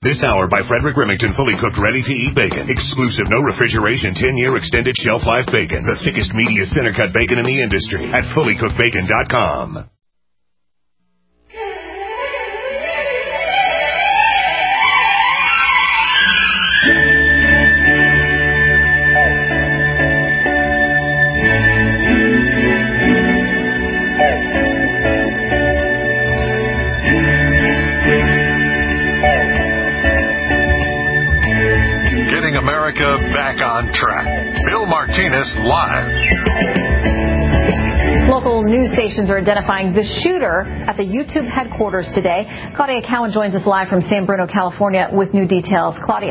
This hour by Frederick Remington, fully cooked, ready-to-eat bacon. Exclusive, no refrigeration, 10-year extended shelf life bacon. The thickest, meatiest center-cut bacon in the industry at fullycookedbacon.com. America back on track. Bill Martinez live. Local news stations are identifying the shooter at the YouTube headquarters today. Claudia Cowan joins us live from San Bruno, California with new details. Claudia.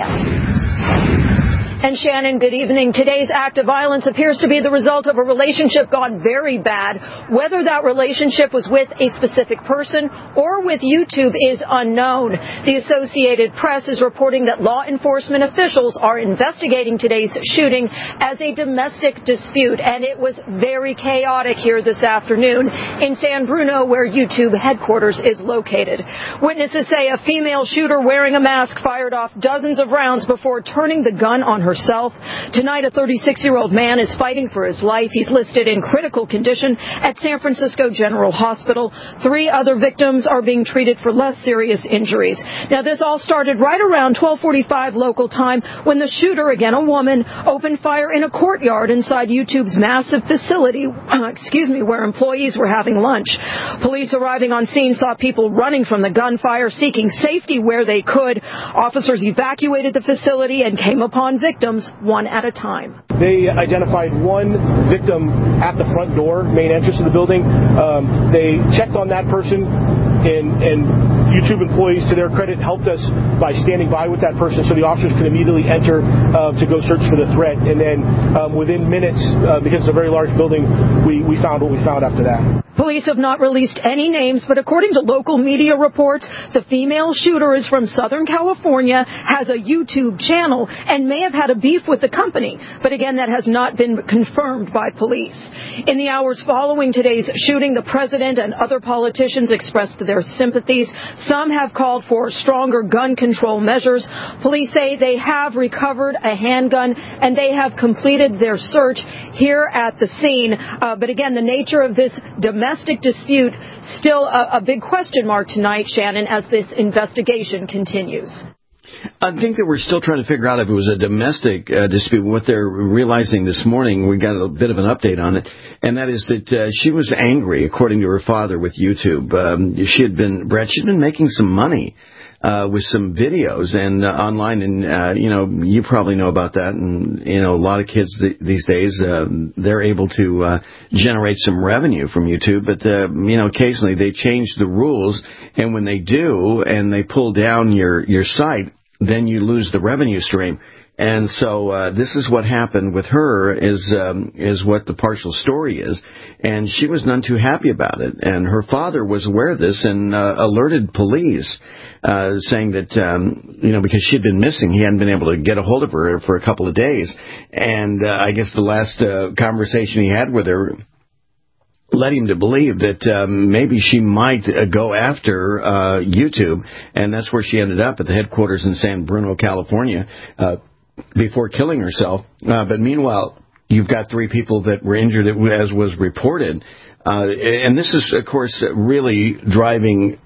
And Shannon, good evening. Today's act of violence appears to be the result of a relationship gone very bad. Whether that relationship was with a specific person or with YouTube is unknown. The Associated Press is reporting that law enforcement officials are investigating today's shooting as a domestic dispute, and it was very chaotic here this afternoon in San Bruno, where YouTube headquarters is located. Witnesses say a female shooter wearing a mask fired off dozens of rounds before turning the gun on herself. Tonight, a 36-year-old man is fighting for his life. He's listed in critical condition at San Francisco General Hospital. 3 other victims are being treated for less serious injuries. Now, this all started right around 12:45 local time when the shooter, again a woman, opened fire in a courtyard inside YouTube's massive facility, where employees were having lunch. Police arriving on scene saw people running from the gunfire, seeking safety where they could. Officers evacuated the facility and came upon victims one at a time. They identified one victim at the front door, main entrance of the building. They checked on that person, and YouTube employees, to their credit, helped us by standing by with that person so the officers could immediately enter to go search for the threat. And then within minutes, because it's a very large building, we found what we found after that. Police have not released any names, but according to local media reports, the female shooter is from Southern California, has a YouTube channel, and may have had a beef with the company. But again, that has not been confirmed by police. In the hours following today's shooting, the president and other politicians expressed their sympathies. Some have called for stronger gun control measures. Police say they have recovered a handgun, and they have completed their search here at the scene. But again, the nature of this domestic dispute, still a big question mark tonight, Shannon, as this investigation continues. I think that we're still trying to figure out if it was a domestic dispute. What they're realizing this morning, we got a bit of an update on it, and that is that she was angry, according to her father, with YouTube. She'd been making some money with some videos and online, and you probably know about that. And a lot of kids these days, they're able to generate some revenue from YouTube, but occasionally they change the rules, and when they do, and they pull down your site, then you lose the revenue stream. And so this is what happened with her, is what the partial story is. And she was none too happy about it. And her father was aware of this and alerted police, saying that, because she'd been missing, he hadn't been able to get a hold of her for a couple of days. And I guess the last conversation he had with her led him to believe that maybe she might go after YouTube, and that's where she ended up, at the headquarters in San Bruno, California, before killing herself. But meanwhile, you've got 3 people that were injured, as was reported. And this is, of course, really driving,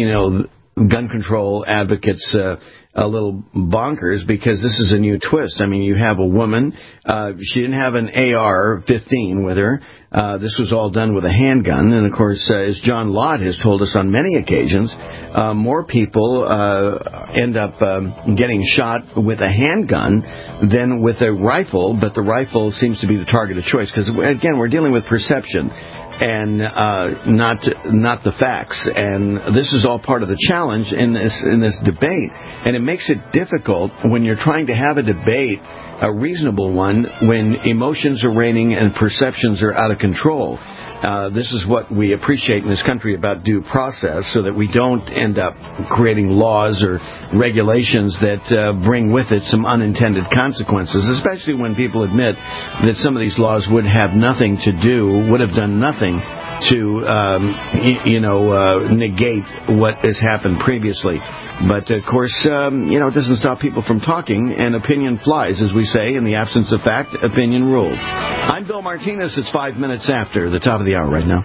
gun control advocates a little bonkers, because this is a new twist. I mean, you have a woman. She didn't have an AR-15 with her. This was all done with a handgun. And, of course, as John Lott has told us on many occasions, more people end up getting shot with a handgun than with a rifle. But the rifle seems to be the target of choice, because, again, we're dealing with perception and not the facts. And this is all part of the challenge in this debate. And it makes it difficult when you're trying to have a debate, a reasonable one, when emotions are reigning and perceptions are out of control. This is what we appreciate in this country about due process, so that we don't end up creating laws or regulations that bring with it some unintended consequences, especially when people admit that some of these laws would have done nothing negate what has happened previously. But, of course, it doesn't stop people from talking, and opinion flies, as we say. In the absence of fact, opinion rules. I'm Bill Martinez. It's 5 minutes after the top of the hour right now.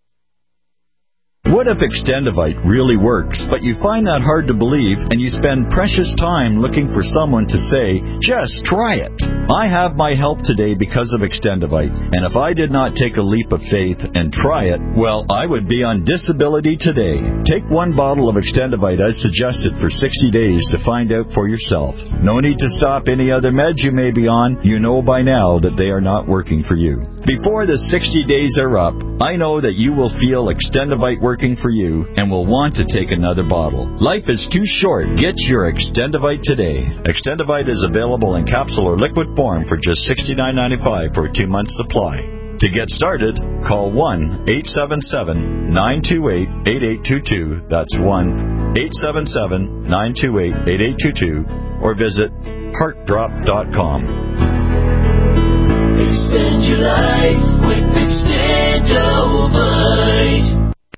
What if Extendivite really works, but you find that hard to believe and you spend precious time looking for someone to say, just try it? I have my help today because of Extendivite, and if I did not take a leap of faith and try it, well, I would be on disability today. Take one bottle of Extendivite as suggested for 60 days to find out for yourself. No need to stop any other meds you may be on. You know by now that they are not working for you. Before the 60 days are up, I know that you will feel Extendivite working for you and will want to take another bottle. Life is too short. Get your Extendivite today. Extendivite is available in capsule or liquid form for just $69.95 for a 2-month supply. To get started, call 1-877-928-8822. That's 1-877-928-8822. Or visit heartdrop.com. Extend your life with Extendivite.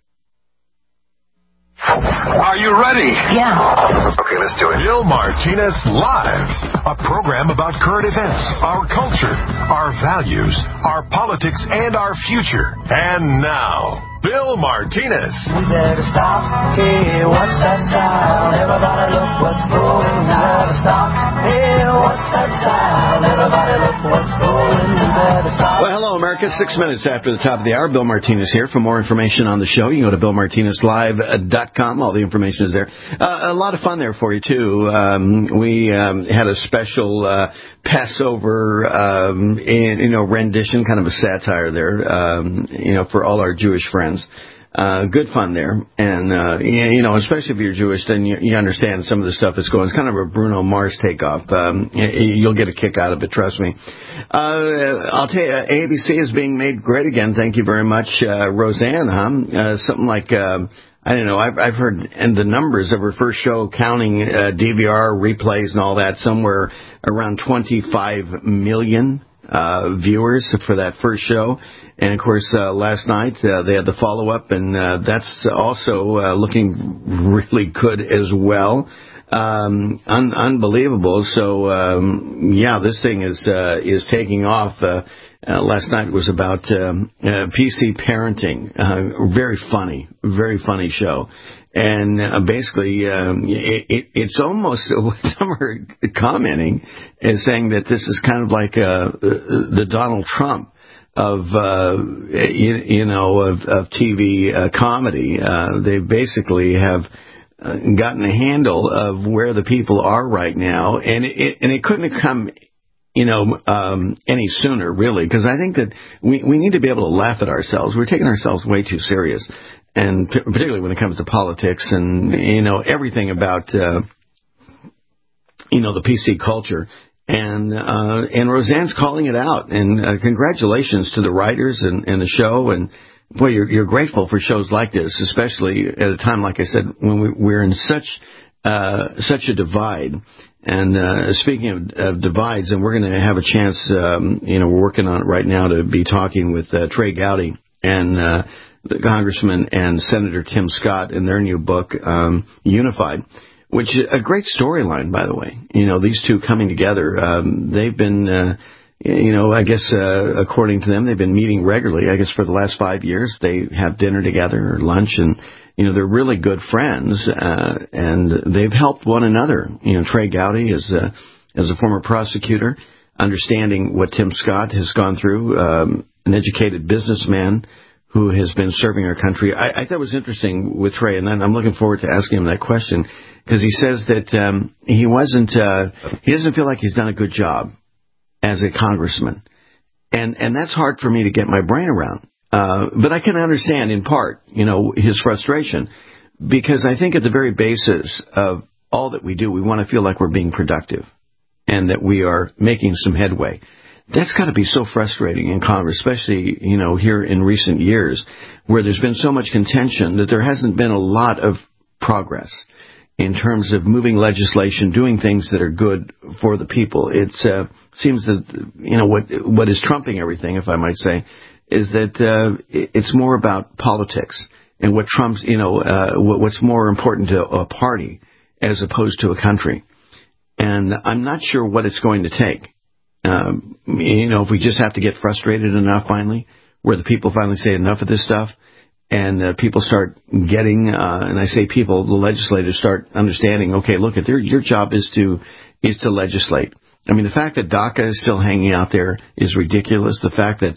Are you ready? Yeah. Okay, let's do it. Bill Martinez Live, a program about current events, our culture, our values, our politics, and our future. And now, Bill Martinez. We better stop. Hey, what's that sound? Everybody look what's going. We better stop. Hey, what's that sound? Everybody look what's going. We better stop. Well, hello, America. 6 minutes after the top of the hour. Bill Martinez here. For more information on the show, you can go to BillMartinezLive.com. All the information is there. A lot of fun there for you, too. We had a special Passover, rendition, kind of a satire there, for all our Jewish friends. Good fun there. And, especially if you're Jewish, then you understand some of the stuff that's going on. It's kind of a Bruno Mars takeoff. You'll get a kick out of it, trust me. I'll tell you, ABC is being made great again. Thank you very much, Roseanne, something like, I don't know, I've heard, and the numbers of her first show, counting DVR, replays, and all that, somewhere around 25 million viewers for that first show. And, of course, last night they had the follow-up, and that's also looking really good as well. Unbelievable. So, this thing is taking off. Last night was about PC parenting. Very funny show. And basically, it's almost what some are commenting is saying that this is kind of like the Donald Trump of TV comedy. They basically have gotten a handle of where the people are right now, and it couldn't have come any sooner, really, because I think that we need to be able to laugh at ourselves. We're taking ourselves way too serious, and particularly when it comes to politics and everything about the PC culture. And Roseanne's calling it out, and congratulations to the writers and the show. And boy, you're grateful for shows like this, especially at a time, like I said, when we're in such a divide. And speaking of divides, and we're going to have a chance, we're working on it right now to be talking with Trey Gowdy and the Congressman and Senator Tim Scott in their new book, Unified, which is a great storyline, by the way. These two coming together, they've been, I guess, according to them, they've been meeting regularly. I guess for the last 5 years, they have dinner together or lunch, and they're really good friends, and they've helped one another. Trey Gowdy is as a former prosecutor, understanding what Tim Scott has gone through, an educated businessman who has been serving our country. I thought it was interesting with Trey, and I'm looking forward to asking him that question, because he says that he doesn't feel like he's done a good job as a congressman, and that's hard for me to get my brain around. But I can understand, in part, his frustration, because I think at the very basis of all that we do, we want to feel like we're being productive and that we are making some headway. That's got to be so frustrating in Congress, especially, here in recent years, where there's been so much contention that there hasn't been a lot of progress in terms of moving legislation, doing things that are good for the people. It seems that, what is trumping everything, if I might say, is that it's more about politics and what Trump's, what's more important to a party as opposed to a country. And I'm not sure what it's going to take. If we just have to get frustrated enough finally, where the people finally say enough of this stuff, and people start getting, and I say people, the legislators start understanding, okay, look, your job is to legislate. I mean, the fact that DACA is still hanging out there is ridiculous. The fact that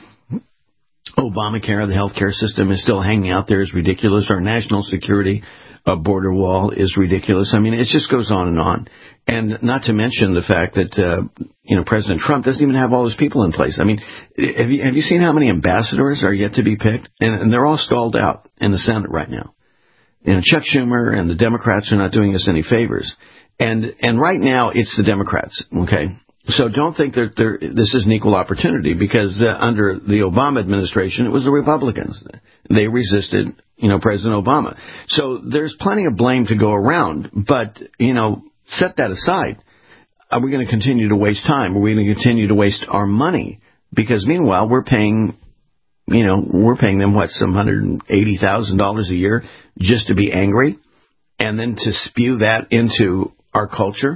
Obamacare, the healthcare system, is still hanging out there is ridiculous. Our national security border wall is ridiculous. I mean, it just goes on and on. And not to mention the fact that, President Trump doesn't even have all his people in place. I mean, have you seen how many ambassadors are yet to be picked? And they're all stalled out in the Senate right now. Chuck Schumer and the Democrats are not doing us any favors. And right now it's the Democrats, okay? So don't think that this is an equal opportunity, because under the Obama administration, it was the Republicans. They resisted, President Obama. So there's plenty of blame to go around. But, set that aside. Are we going to continue to waste time? Are we going to continue to waste our money? Because meanwhile, we're paying them, some $180,000 a year just to be angry, and then to spew that into our culture.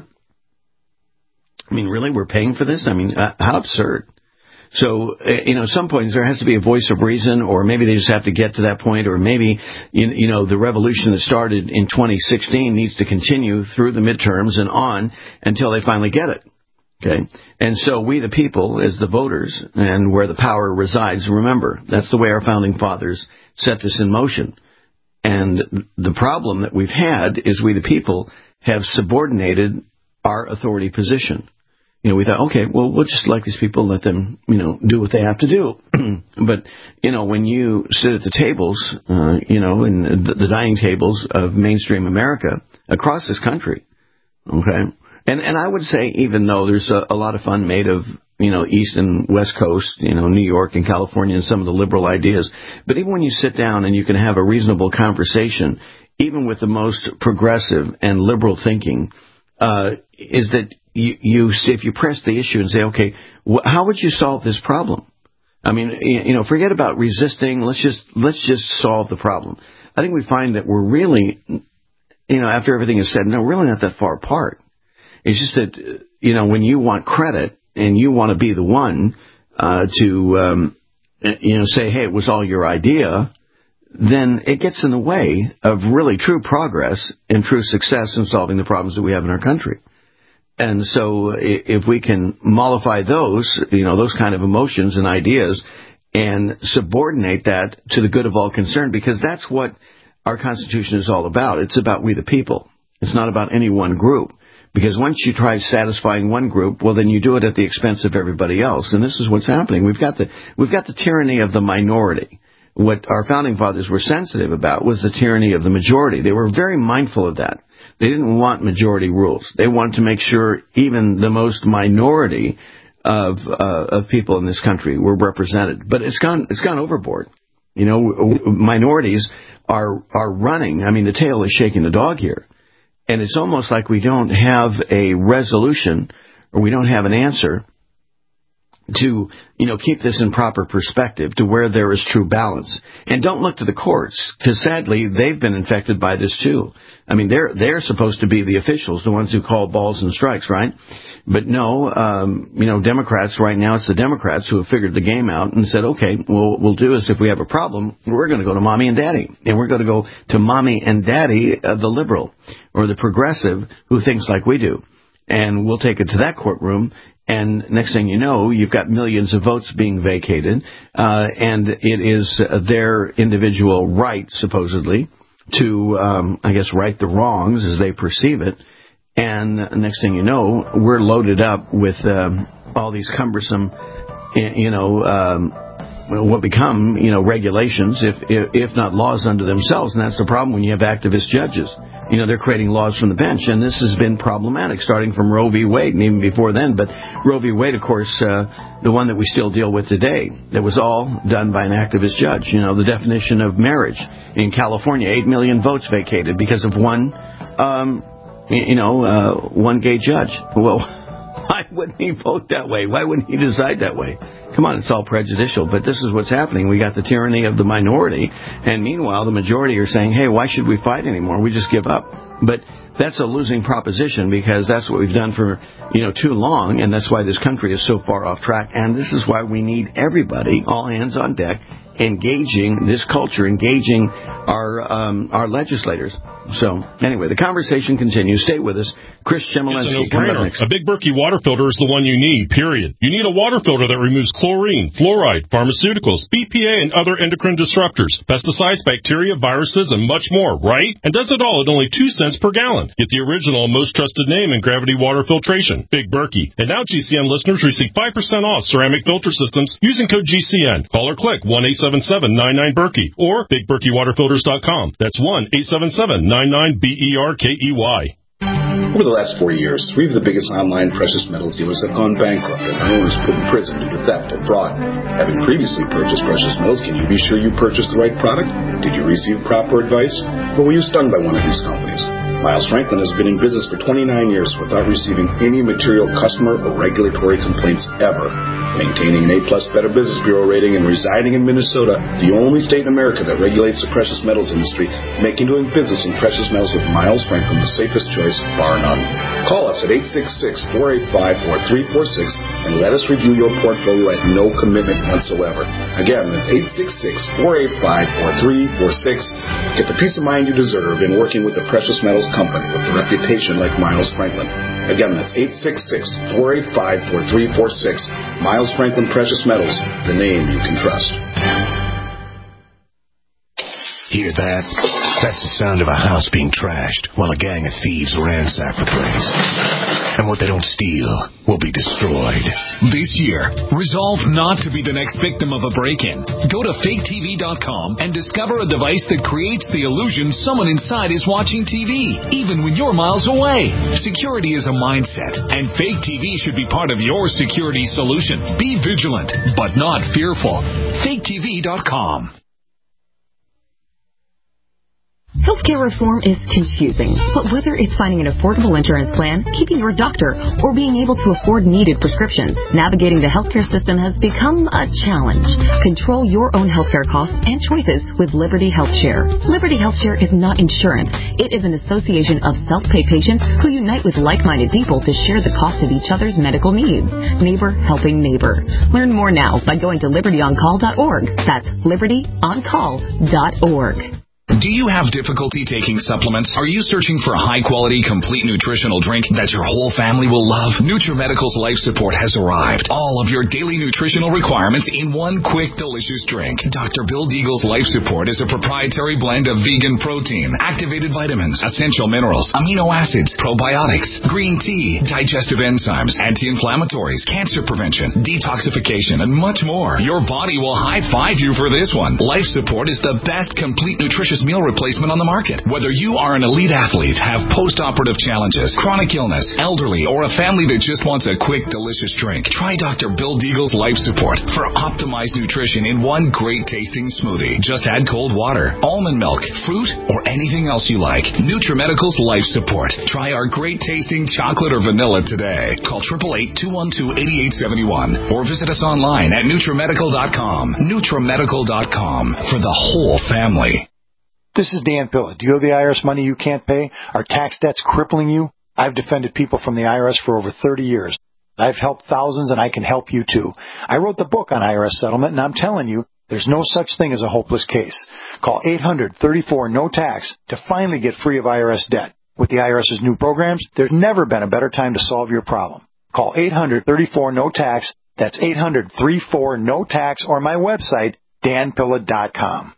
I mean, really, we're paying for this? I mean, how absurd. So, at some point there has to be a voice of reason, or maybe they just have to get to that point, or maybe, the revolution that started in 2016 needs to continue through the midterms and on until they finally get it. Okay? And so we, the people, as the voters, and where the power resides, remember, that's the way our founding fathers set this in motion. And the problem that we've had is we, the people, have subordinated our authority position. We thought, okay, well, we'll just elect these people and let them, do what they have to do. But, when you sit at the tables, in the dining tables of mainstream America across this country, okay, and I would say, even though there's a lot of fun made of, East and West Coast, New York and California and some of the liberal ideas, but even when you sit down and you can have a reasonable conversation, even with the most progressive and liberal thinking, is that if you press the issue and say, okay, how would you solve this problem? I mean, forget about resisting. Let's just solve the problem. I think we find that we're really, after everything is said, we're really not that far apart. It's just that, when you want credit and you want to be the one to say, hey, it was all your idea, then it gets in the way of really true progress and true success in solving the problems that we have in our country. And so if we can mollify those, those kind of emotions and ideas, and subordinate that to the good of all concerned, because that's what our Constitution is all about. It's about we the people. It's not about any one group. Because once you try satisfying one group, well, then you do it at the expense of everybody else. And this is what's happening. We've got the tyranny of the minority. What our founding fathers were sensitive about was the tyranny of the majority. They were very mindful of that. They didn't want majority rules. They wanted to make sure even the most minority of people in this country were represented. But it's gone overboard. Minorities are running. I mean, the tail is shaking the dog here. And it's almost like we don't have a resolution, or we don't have an answer to, keep this in proper perspective to where there is true balance. And don't look to the courts, because sadly, they've been infected by this too. I mean, they're supposed to be the officials, the ones who call balls and strikes, right? But no, Democrats, right now it's the Democrats who have figured the game out and said, okay, what we'll do is if we have a problem, we're going to go to mommy and daddy. And we're going to go to mommy and daddy, the liberal or the progressive who thinks like we do. And we'll take it to that courtroom. And next thing you know, you've got millions of votes being vacated, and it is their individual right, supposedly, to, right the wrongs as they perceive it. And next thing you know, we're loaded up with all these cumbersome, what become, regulations, if not laws unto themselves. And that's the problem when you have activist judges. They're creating laws from the bench, and this has been problematic, starting from Roe v. Wade, and even before then. But Roe v. Wade, of course, the one that we still deal with today, that was all done by an activist judge. The definition of marriage in California, 8 million votes vacated because of one gay judge. Well, why wouldn't he vote that way? Why wouldn't he decide that way? come on, it's all prejudicial. But this is what's happening. We got the tyranny of the minority, and meanwhile, the majority are saying, hey, why should we fight anymore? We just give up. But that's a losing proposition, because that's what we've done for, too long, and that's why this country is so far off track. And this is why we need everybody, all hands on deck, engaging this culture, engaging our legislators. So, anyway, the conversation continues. Stay with us. Chris Chemalinsky coming up next. A Big Berkey water filter is the one you need, period. You need a water filter that removes chlorine, fluoride, pharmaceuticals, BPA, and other endocrine disruptors, pesticides, bacteria, viruses, and much more, right? And does it all at only 2 cents per gallon. Get the original, most trusted name in gravity water filtration, Big Berkey. And now GCN listeners receive 5% off ceramic filter systems using code GCN. Call or click 1-877-99-BERKEY or BigBerkeyWaterFilters.com. That's 1-877-99-BERKEY. Over the last 4 years, 3 of the biggest online precious metals dealers have gone bankrupt and their owners put in prison due to theft and fraud. Having previously purchased precious metals, can you be sure you purchased the right product? Did you receive proper advice? Or were you stung by one of these companies? Miles Franklin has been in business for 29 years without receiving any material customer or regulatory complaints ever. Maintaining an A-plus Better Business Bureau rating and residing in Minnesota, the only state in America that regulates the precious metals industry, making doing business in precious metals with Miles Franklin the safest choice, bar none. Call us at 866-485-4346 and let us review your portfolio at no commitment whatsoever. Again, that's 866-485-4346. Get the peace of mind you deserve in working with a precious metals company with a reputation like Miles Franklin. Again, that's 866-485-4346. Miles Franklin Precious Metals, the name you can trust. Hear that? That's the sound of a house being trashed while a gang of thieves ransack the place. And what they don't steal will be destroyed. This year, resolve not to be the next victim of a break-in. Go to faketv.com and discover a device that creates the illusion someone inside is watching TV, even when you're miles away. Security is a mindset, and Fake TV should be part of your security solution. Be vigilant, but not fearful. faketv.com. Healthcare reform is confusing, but whether it's finding an affordable insurance plan, keeping your doctor, or being able to afford needed prescriptions, navigating the healthcare system has become a challenge. Control your own healthcare costs and choices with Liberty HealthShare. Liberty HealthShare is not insurance. It is an association of self-pay patients who unite with like-minded people to share the cost of each other's medical needs. Neighbor helping neighbor. Learn more now by going to libertyoncall.org. That's libertyoncall.org. Do you have difficulty taking supplements? Are you searching for a high-quality, complete nutritional drink that your whole family will love? NutriMedical's Life Support has arrived. All of your daily nutritional requirements in one quick, delicious drink. Dr. Bill Deagle's Life Support is a proprietary blend of vegan protein, activated vitamins, essential minerals, amino acids, probiotics, green tea, digestive enzymes, anti-inflammatories, cancer prevention, detoxification, and much more. Your body will high-five you for this one. Life Support is the best complete nutritious meal replacement on the market. Whether you are an elite athlete, have post-operative challenges, chronic illness, elderly, or a family that just wants a quick, delicious drink, try Dr. Bill Deagle's Life Support for optimized nutrition in one great tasting smoothie. Just add cold water, almond milk, fruit, or anything else you like. NutriMedical's Life Support. Try our great tasting chocolate or vanilla today. Call 888-212-8871 or visit us online at NutriMedical.com. NutriMedical.com for the whole family. This is Dan Pilla. Do you owe the IRS money you can't pay? Are tax debts crippling you? I've defended people from the IRS for over 30 years. I've helped thousands, and I can help you too. I wrote the book on IRS settlement, and I'm telling you, there's no such thing as a hopeless case. Call 800-34-NO-TAX to finally get free of IRS debt. With the IRS's new programs, there's never been a better time to solve your problem. Call 800-34-NO-TAX. That's 800-34-NO-TAX, or my website, danpilla.com.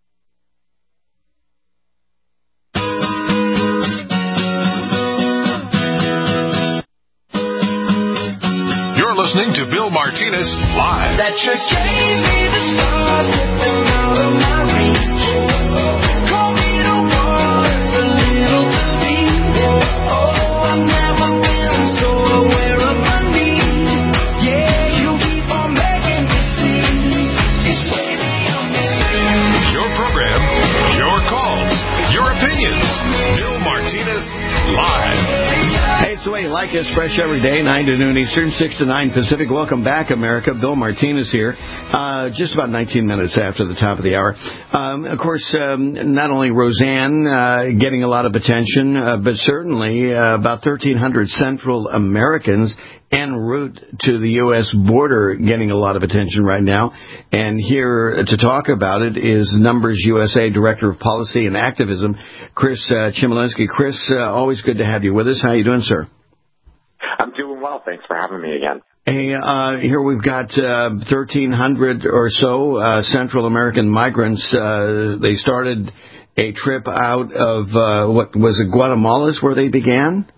You're listening to Bill Martinez Live. That you gave me the stars, took them out of my reach. Call me the world's a little to me. Oh, I've never been so aware of my need. Yeah, you keep on making me see. It's way beyond me. Your program, your calls, your opinions. Bill Martinez Live. Hey, it's the way way you like us, fresh every day, 9 to noon Eastern, 6 to 9 Pacific. Welcome back, America. Bill Martinez here, just about 19 minutes after the top of the hour. Of course, not only Roseanne getting a lot of attention, but certainly about 1,300 Central Americans en route to the U.S. border getting a lot of attention right now. And here to talk about it is Numbers USA Director of Policy and Activism, Chris Chmielewski. Chris, always good to have you with us. How are you doing, sir? I'm doing well. Thanks for having me again. Hey, here we've got 1,300 or so Central American migrants. They started a trip out of, what was it, Guatemala is where they began?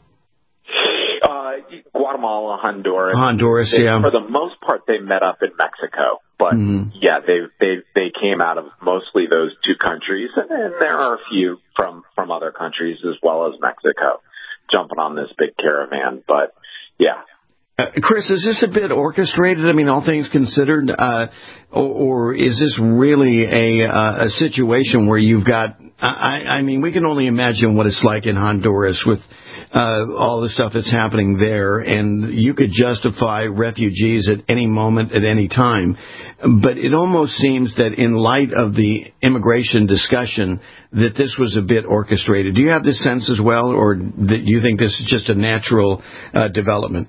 Guatemala, Honduras. Yeah. For the most part, they met up in Mexico. But, yeah, they came out of mostly those two countries, and there are a few from other countries as well as Mexico jumping on this big caravan. But, yeah. Chris, is this a bit orchestrated? I mean, all things considered, or is this really a situation where you've got? I mean, we can only imagine what it's like in Honduras with all the stuff that's happening there, and you could justify refugees at any moment, at any time. But it almost seems that in light of the immigration discussion, that this was a bit orchestrated. Do you have this sense as well, or that you think this is just a natural development?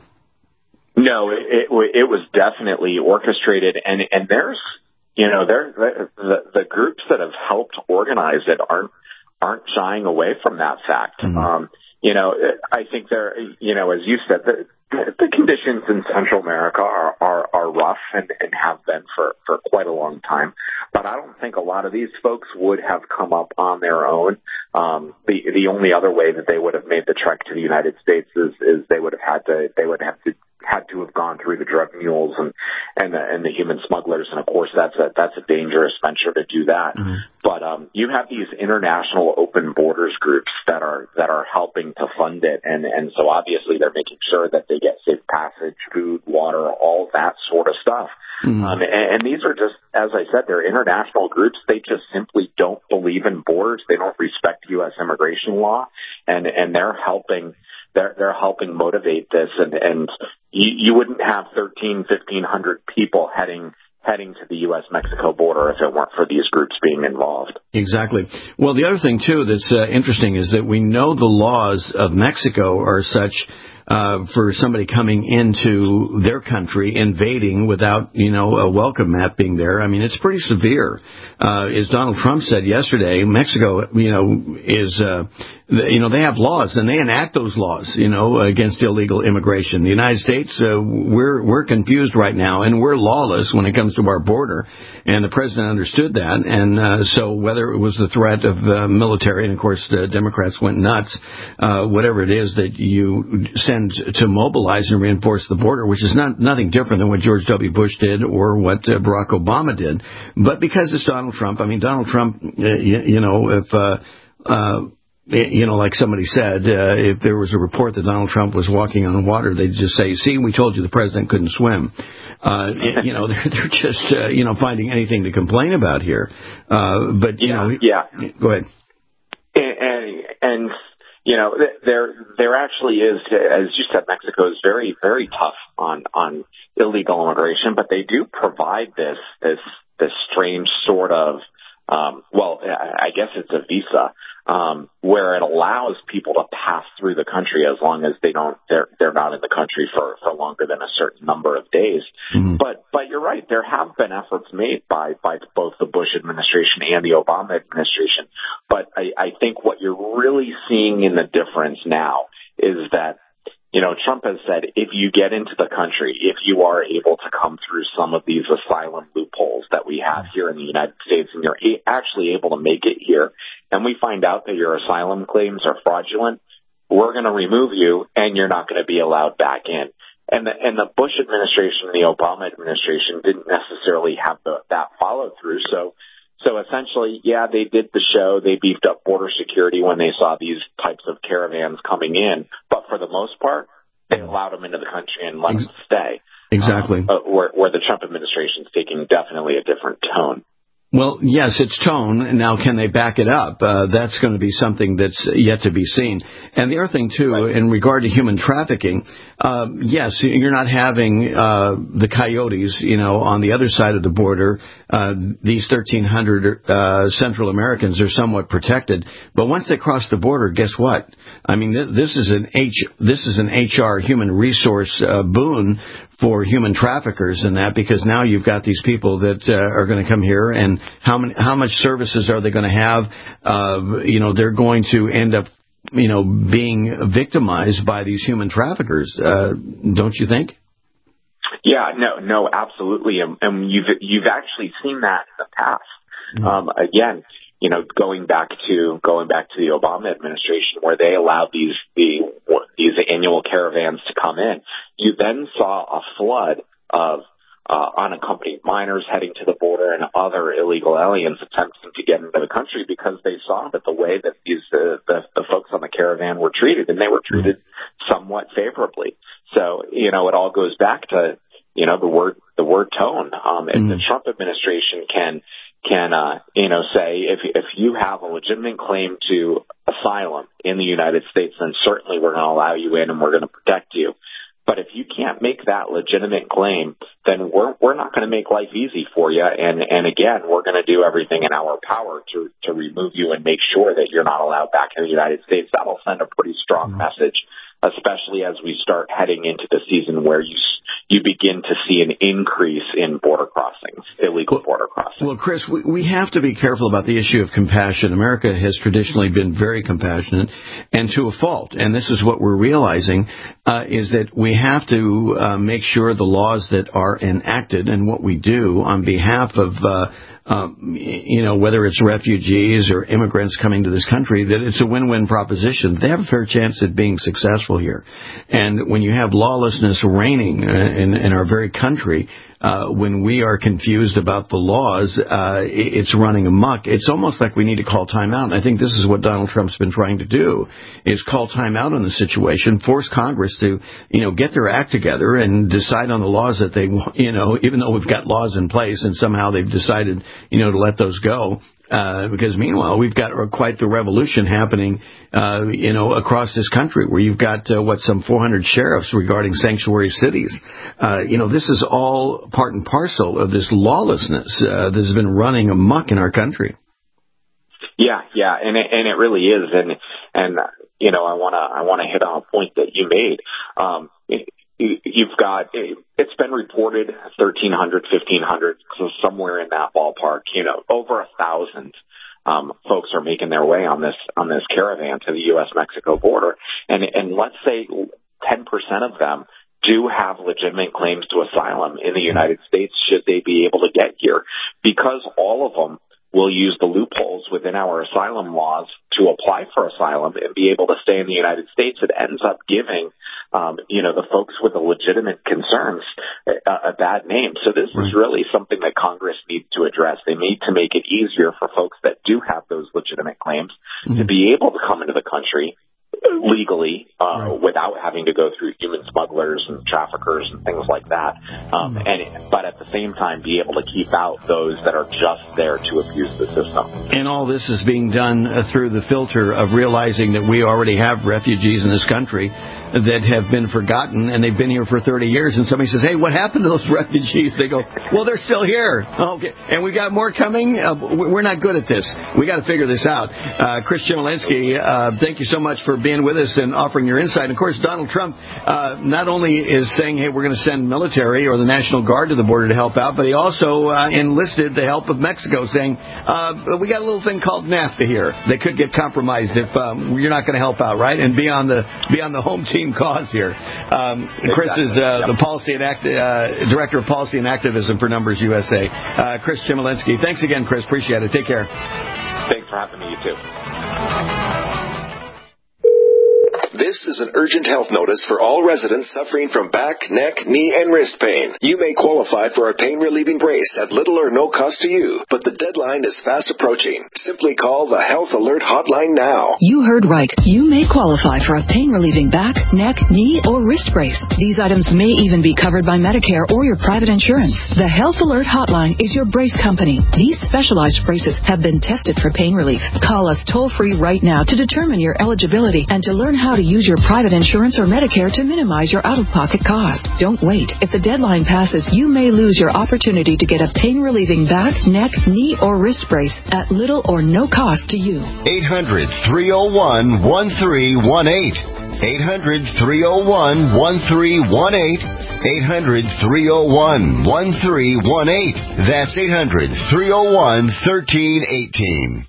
No, it was definitely orchestrated, and there's, you know, the groups that have helped organize it aren't shying away from that fact. You know, I think there, you know, as you said, the conditions in Central America are rough and have been for quite a long time. But I don't think a lot of these folks would have come up on their own. The only other way that they would have made the trek to the United States is they would have had to have gone through the drug mules and the human smugglers, and of course that's a dangerous venture to do that. But you have these international open borders groups that are helping to fund it, and so obviously they're making sure that they get safe passage, food, water, all that sort of stuff. And these are just, as I said, they're international groups. They just simply don't believe in borders. They don't respect U.S. immigration law, and they're helping. They're helping motivate this, and you wouldn't have 1,500 people heading to the U.S.-Mexico border if it weren't for these groups being involved. Exactly. Well, the other thing, too, that's interesting is that we know the laws of Mexico are such for somebody coming into their country, invading without, you know, a welcome mat being there. I mean, it's pretty severe. As Donald Trump said yesterday, Mexico, you know, is, you know, they have laws and they enact those laws, you know, against illegal immigration. The United States, we're confused right now and we're lawless when it comes to our border. And the president understood that. And so whether it was the threat of military, and of course the Democrats went nuts, whatever it is that you send to mobilize and reinforce the border, which is nothing different than what George W. Bush did or what Barack Obama did. But because it's Donald Trump, I mean, Donald Trump, you know, if you know, like somebody said, if there was a report that Donald Trump was walking on water, they'd just say, see, we told you the president couldn't swim. You know, they're just, you know, finding anything to complain about here. But, you know, go ahead. And you know, there actually is, as you said, Mexico is very, very tough on illegal immigration, but they do provide this strange sort of, well, I guess it's a visa, where it allows people to pass through the country as long as they're not in the country for longer than a certain number of days. But you're right, there have been efforts made by both the Bush administration and the Obama administration. But I think what you're really seeing in the difference now is that, you know, Trump has said, if you get into the country, if you are able to come through some of these asylum loopholes that we have here in the United States, and you're actually able to make it here, and we find out that your asylum claims are fraudulent, we're going to remove you, and you're not going to be allowed back in. And the Bush administration and the Obama administration didn't necessarily have that follow through. So essentially, yeah, they did the show. They beefed up border security when they saw these types of caravans coming in. But for the most part, they allowed them into the country and let them stay. Exactly. Where the Trump administration is taking definitely a different tone. Well, yes, it's tone. Now, can they back it up? That's going to be something that's yet to be seen. And the other thing, too, in regard to human trafficking, yes, you're not having the coyotes, on the other side of the border. These 1,300 Central Americans are somewhat protected. But once they cross the border, guess what? I mean, this is an HR, human resource boon for human traffickers and that, because now you've got these people that are going to come here, and how much services are they going to have? They're going to end up, being victimized by these human traffickers. Don't you think? Yeah, no, absolutely. And you've actually seen that in the past. Again, going back to the Obama administration, where they allowed these annual caravans to come in, you then saw a flood of unaccompanied minors heading to the border and other illegal aliens attempting to get into the country, because they saw that the way that the folks on the caravan were treated, and they were treated somewhat favorably. So it all goes back to the word tone. If the Trump administration can say, if you have a legitimate claim to asylum in the United States, then certainly we're going to allow you in and we're going to protect you. But if you can't make that legitimate claim, then we're not going to make life easy for you. And again, we're going to do everything in our power to remove you and make sure that you're not allowed back in the United States. That'll send a pretty strong message, especially as we start heading into the season where you begin to see an increase in border crossings, illegal border crossings. Well, Chris, we have to be careful about the issue of compassion. America has traditionally been very compassionate, and to a fault. And this is what we're realizing, is that we have to make sure the laws that are enacted and what we do on behalf of whether it's refugees or immigrants coming to this country, that it's a win-win proposition. They have a fair chance at being successful here. And when you have lawlessness reigning in our very country, when we are confused about the laws, it's running amok. It's almost like we need to call time out. And I think this is what Donald Trump's been trying to do, is call time out on the situation, force Congress to, get their act together and decide on the laws that they, even though we've got laws in place and somehow they've decided, to let those go. Because meanwhile, we've got quite the revolution happening, across this country, where you've got, some 400 sheriffs regarding sanctuary cities. This is all part and parcel of this lawlessness that has been running amok in our country. Yeah, and it really is, and I want to hit on a point that you made. You've got, it's been reported 1,300, 1,500, so somewhere in that ballpark. Over 1,000 folks are making their way on this caravan to the U.S.-Mexico border, and let's say 10% of them do have legitimate claims to asylum in the United States, should they be able to get here, because all of them will use the loopholes within our asylum laws to apply for asylum and be able to stay in the United States. It ends up giving, the folks with the legitimate concerns a bad name. So this is really something that Congress needs to address. They need to make it easier for folks that do have those legitimate claims to be able to come into the country legally, without having to go through human smugglers and traffickers and things like that. But at the same time, be able to keep out those that are just there to abuse the system. And all this is being done through the filter of realizing that we already have refugees in this country that have been forgotten, and they've been here for 30 years. And somebody says, "Hey, what happened to those refugees?" They go, "Well, they're still here." Okay, and we got more coming. We're not good at this. We got to figure this out. Chris Chmielewski, thank you so much for being with us and offering your insight. And of course, Donald Trump not only is saying, "Hey, we're going to send military or the National Guard to the border to help out," but he also enlisted the help of Mexico, saying, "We got a little thing called NAFTA here that could get compromised if you're not going to help out, right? And be on the home team cause here." Chris is the policy and director of policy and activism for Numbers USA. Chris Chmielewski, thanks again, Chris. Appreciate it. Take care. Thanks for having me. You too. This This is an urgent health notice for all residents suffering from back, neck, knee, and wrist pain. You may qualify for a pain-relieving brace at little or no cost to you, but the deadline is fast approaching. Simply call the Health Alert Hotline now. You heard right. You may qualify for a pain-relieving back, neck, knee, or wrist brace. These items may even be covered by Medicare or your private insurance. The Health Alert Hotline is your brace company. These specialized braces have been tested for pain relief. Call us toll-free right now to determine your eligibility and to learn how to use your private insurance or Medicare to minimize your out-of-pocket cost. Don't wait. If the deadline passes, you may lose your opportunity to get a pain-relieving back, neck, knee, or wrist brace at little or no cost to you. 800-301-1318. 800-301-1318. 800-301-1318. That's 800-301-1318.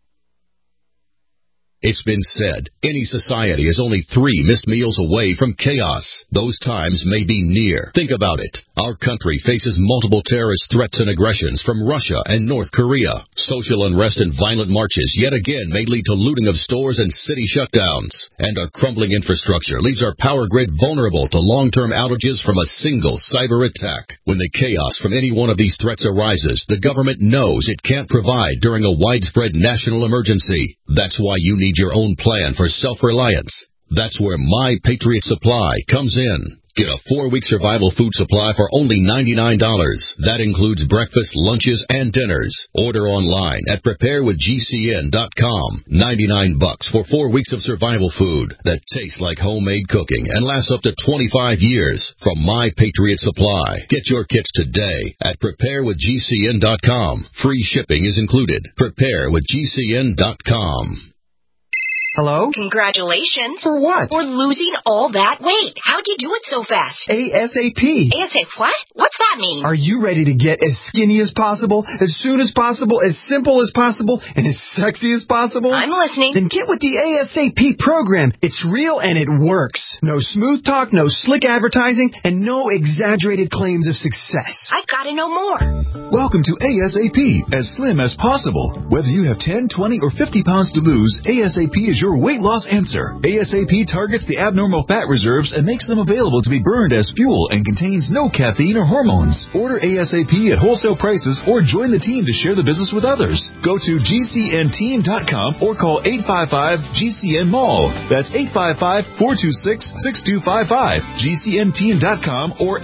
It's been said, any society is only 3 missed meals away from chaos. Those times may be near. Think about it. Our country faces multiple terrorist threats and aggressions from Russia and North Korea. Social unrest and violent marches yet again may lead to looting of stores and city shutdowns. And our crumbling infrastructure leaves our power grid vulnerable to long-term outages from a single cyber attack. When the chaos from any one of these threats arises, the government knows it can't provide during a widespread national emergency. That's why you need your own plan for self-reliance. That's where My Patriot Supply comes in. Get a 4-week survival food supply for only $99. That includes breakfast, lunches, and dinners. Order online at preparewithgcn.com. $99 for 4 weeks of survival food that tastes like homemade cooking and lasts up to 25 years from My Patriot Supply. Get your kits today at preparewithgcn.com. Free shipping is included. Preparewithgcn.com. Hello? Congratulations. For what? For losing all that weight. How'd you do it so fast? ASAP. ASAP what? What's that mean? Are you ready to get as skinny as possible, as soon as possible, as simple as possible, and as sexy as possible? I'm listening. Then get with the ASAP program. It's real and it works. No smooth talk, no slick advertising, and no exaggerated claims of success. I gotta know more. Welcome to ASAP, as slim as possible. Whether you have 10, 20, or 50 pounds to lose, ASAP is your weight loss answer. ASAP targets the abnormal fat reserves and makes them available to be burned as fuel and contains no caffeine or hormones. Order ASAP at wholesale prices or join the team to share the business with others. Go to GCNteam.com or call 855-GCN-MALL. That's 855-426-6255. GCNteam.com or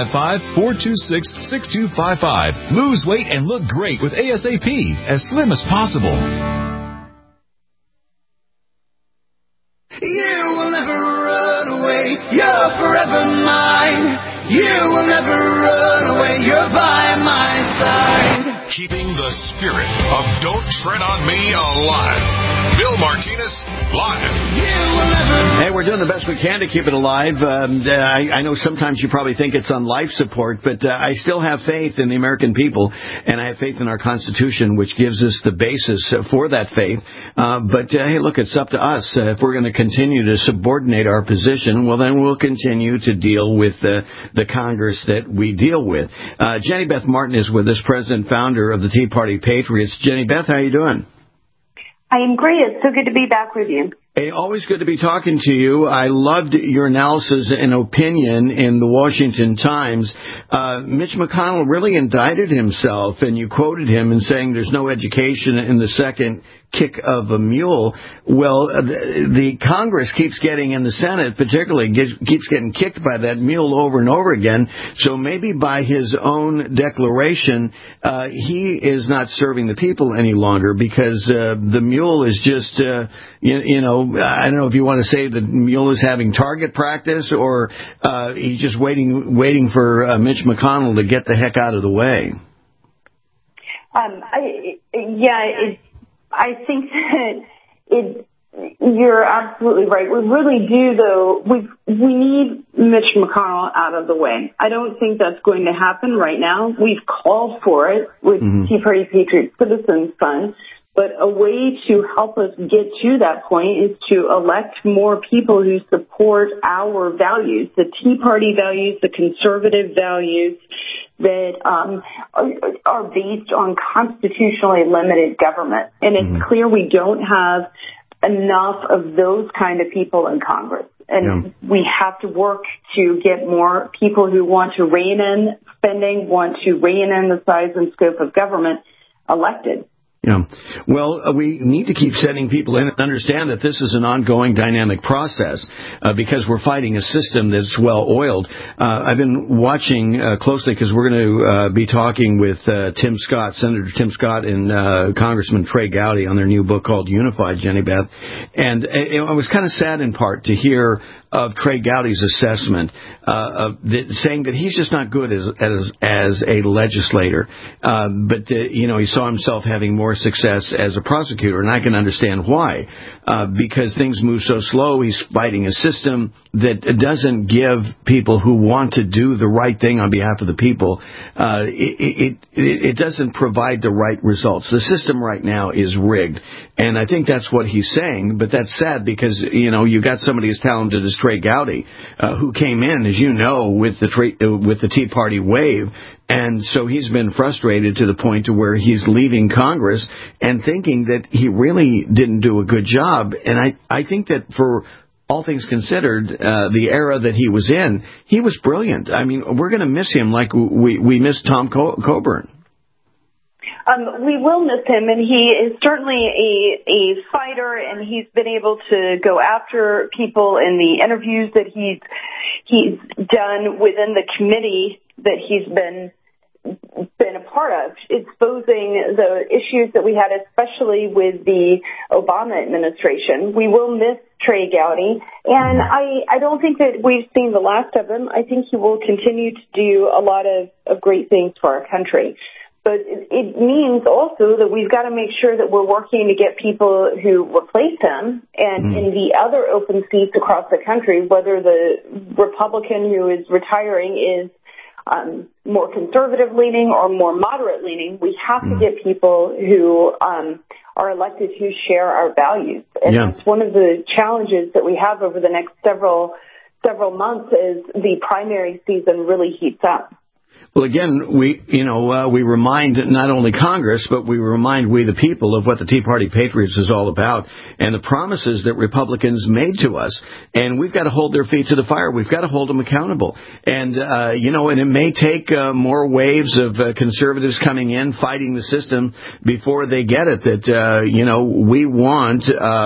855-426-6255. Lose weight and look great with ASAP, as slim as possible. You will never run away, you're forever mine. You will never run away, you're by my side. Keeping the spirit of Don't Tread on Me alive. Bill Martinez, live. Hey, we're doing the best we can to keep it alive. I know sometimes you probably think it's on life support, but I still have faith in the American people, and I have faith in our Constitution, which gives us the basis for that faith. Hey, look, it's up to us. If we're going to continue to subordinate our position, well, then we'll continue to deal with the Congress that we deal with. Jenny Beth Martin is with us, president founder of the Tea Party Patriots. Jenny Beth, how are you doing? I am great. It's so good to be back with you. Hey, always good to be talking to you. I loved your analysis and opinion in the Washington Times. Mitch McConnell really indicted himself, and you quoted him in saying there's no education in the second kick of a mule. Well, the Congress keeps getting, in the Senate particularly, keeps getting kicked by that mule over and over again. So maybe by his own declaration, he is not serving the people any longer because the mule is just, I don't know if you want to say the mule is having target practice or he's just waiting for Mitch McConnell to get the heck out of the way. I think that you're absolutely right. We really do, though. We need Mitch McConnell out of the way. I don't think that's going to happen right now. We've called for it with Tea Party Patriot Citizens Fund. But a way to help us get to that point is to elect more people who support our values, the Tea Party values, the conservative values that are based on constitutionally limited government. And it's clear we don't have enough of those kind of people in Congress. And we have to work to get more people who want to rein in spending, want to rein in the size and scope of government elected. Yeah. Well, we need to keep setting people in and understand that this is an ongoing dynamic process because we're fighting a system that's well-oiled. I've been watching closely because we're going to be talking with Tim Scott, Senator Tim Scott and Congressman Trey Gowdy on their new book called Unified, Jenny Beth. And I was kind of sad in part to hear of Trey Gowdy's assessment saying that he's just not good as a legislator. But he saw himself having more success as a prosecutor, and I can understand why. Because things move so slow, he's fighting a system that doesn't give people who want to do the right thing on behalf of the people, it doesn't provide the right results. The system right now is rigged, and I think that's what he's saying, but that's sad because, you got somebody as talented as Trey Gowdy, who came in, as you know, with the Tea Party wave, and so he's been frustrated to the point to where he's leaving Congress and thinking that he really didn't do a good job. And I think that for all things considered, the era that he was in, he was brilliant. I mean, we're going to miss him like we missed Tom Coburn. We will miss him, and he is certainly a fighter, and he's been able to go after people in the interviews that he's done within the committee that he's been a part of, exposing the issues that we had, especially with the Obama administration. We will miss Trey Gowdy, and I don't think that we've seen the last of him. I think he will continue to do a lot of great things for our country. But it means also that we've got to make sure that we're working to get people who replace him. And in the other open seats across the country, whether the Republican who is retiring is more conservative leaning or more moderate leaning, we have to get people who are elected who share our values. And that's one of the challenges that we have over the next several months as the primary season really heats up. Well, again, we remind not only Congress, but we remind we the people of what the Tea Party Patriots is all about and the promises that Republicans made to us. And we've got to hold their feet to the fire. We've got to hold them accountable. And, and it may take more waves of conservatives coming in, fighting the system before they get it that, we want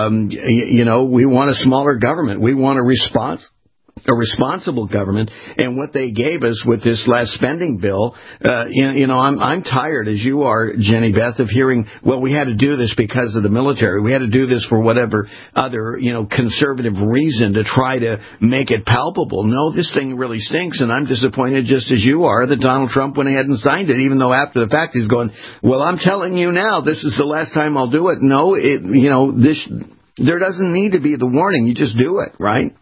a smaller government. We want a responsible government, and what they gave us with this last spending bill, I'm tired, as you are, Jenny Beth, of hearing, well, we had to do this because of the military. We had to do this for whatever other, conservative reason to try to make it palpable. No, this thing really stinks, and I'm disappointed, just as you are, that Donald Trump went ahead and signed it, even though after the fact he's going, well, I'm telling you now, this is the last time I'll do it. No, there doesn't need to be the warning. You just do it, right?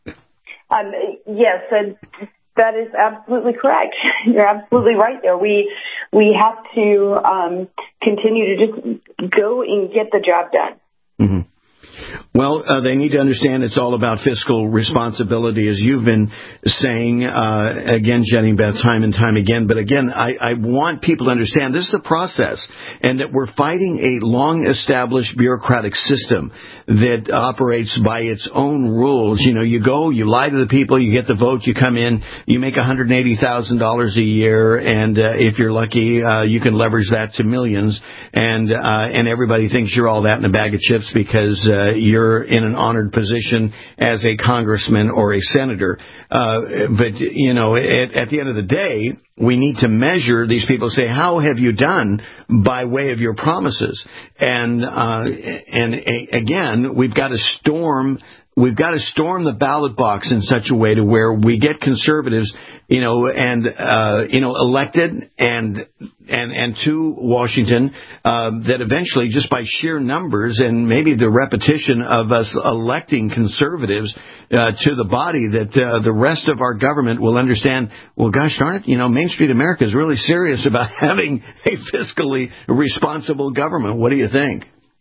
Yes, that is absolutely correct. You're absolutely right there. We have to continue to just go and get the job done. Mm-hmm. Well, they need to understand it's all about fiscal responsibility, as you've been saying, again, Jenny Beth, time and time again. But again, I want people to understand this is a process and that we're fighting a long-established bureaucratic system that operates by its own rules. You go, you lie to the people, you get the vote, you come in, you make $180,000 a year, and if you're lucky, you can leverage that to millions. And everybody thinks you're all that in a bag of chips because you're in an honored position as a congressman or a senator. But, at the end of the day, we need to measure these people, say, how have you done by way of your promises? And again, we've got to storm the ballot box in such a way to where we get conservatives, elected and to Washington, that eventually, just by sheer numbers and maybe the repetition of us electing conservatives to the body, that the rest of our government will understand, well, gosh darn it, Main Street America is really serious about having a fiscally responsible government. What do you think?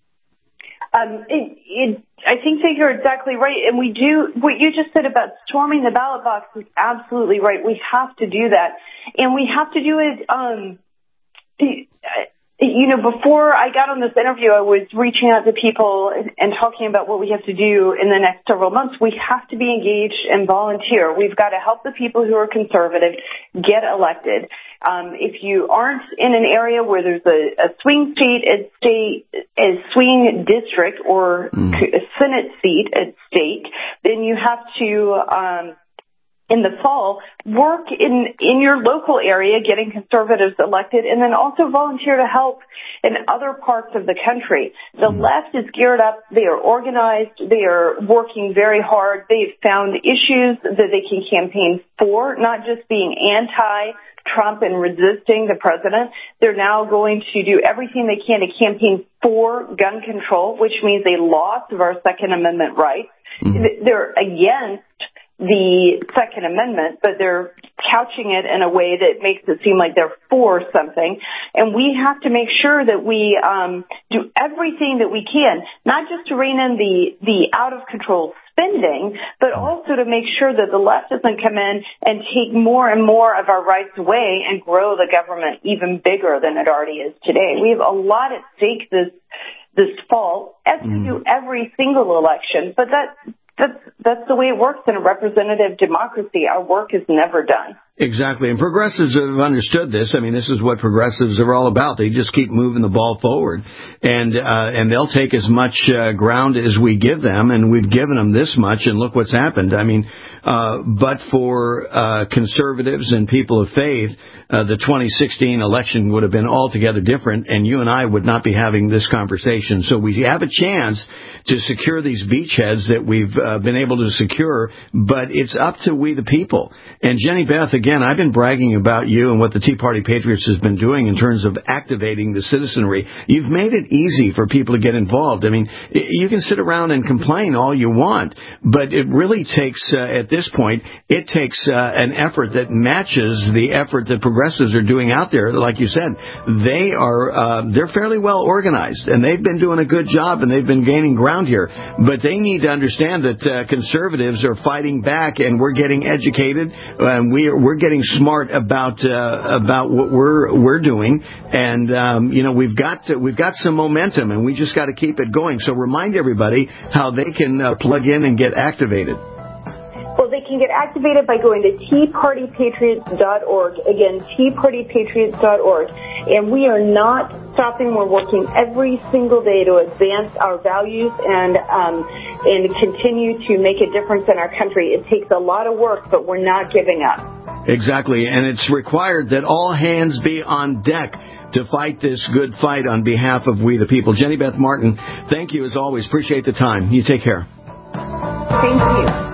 I think that you're exactly right. And we do, what you just said about storming the ballot box is absolutely right. We have to do that. And we have to do it, before I got on this interview, I was reaching out to people and talking about what we have to do in the next several months. We have to be engaged and volunteer. We've got to help the people who are conservative get elected. If you aren't in an area where there's a swing swing district or a Senate seat at stake, then you have to, in the fall, work in your local area getting conservatives elected, and then also volunteer to help in other parts of the country. The left is geared up. They are organized. They are working very hard. They've found issues that they can campaign for, not just being anti-Trump and resisting the president. They're now going to do everything they can to campaign for gun control, which means a loss of our Second Amendment rights. They're against the Second Amendment, but they're couching it in a way that makes it seem like they're for something. And we have to make sure that we do everything that we can, not just to rein in the out-of-control spending, but also to make sure that the left doesn't come in and take more and more of our rights away and grow the government even bigger than it already is today. We have a lot at stake this fall, as we do every single election, but that's the way it works in a representative democracy. Our work is never done. Exactly. And progressives have understood this. I mean, this is what progressives are all about. They just keep moving the ball forward. And they'll take as much ground as we give them, and we've given them this much, and look what's happened. I mean, but for conservatives and people of faith, the 2016 election would have been altogether different, and you and I would not be having this conversation. So we have a chance to secure these beachheads that we've been able to secure, but it's up to we the people. And Jenny Beth, again, I've been bragging about you and what the Tea Party Patriots has been doing in terms of activating the citizenry. You've made it easy for people to get involved. I mean, you can sit around and complain all you want, but it really takes, at this point, it takes an effort that matches the effort that progressives are doing out there. Like you said, they're fairly well organized, and they've been doing a good job, and they've been gaining ground here. But they need to understand that conservatives are fighting back, and we're getting educated, and we're getting smart about what we're doing, and we've got some momentum, and we just got to keep it going. So remind everybody how they can plug in and get activated. Well, they can get activated by going to teapartypatriots.org. Again, teapartypatriots.org. And we are not stopping. We're working every single day to advance our values and continue to make a difference in our country. It takes a lot of work, but we're not giving up. Exactly. And it's required that all hands be on deck to fight this good fight on behalf of we the people. Jenny Beth Martin, thank you as always. Appreciate the time. You take care. Thank you.